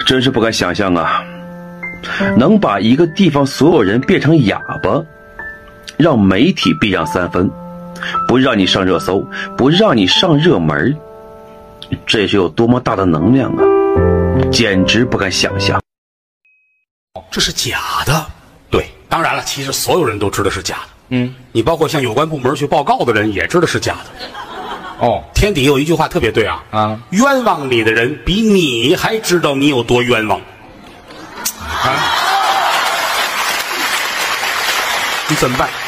真是不敢想象啊！能把一个地方所有人变成哑巴，让媒体避让3分，不让你上热搜，不让你上热门，这是有多么大的能量啊！简直不敢想象。 这是假的。对，当然了，其实所有人都知道是假的。你包括向有关部门去报告的人也知道是假的。哦，天底有一句话特别对啊，冤枉你的人比你还知道你有多冤枉。你怎么办？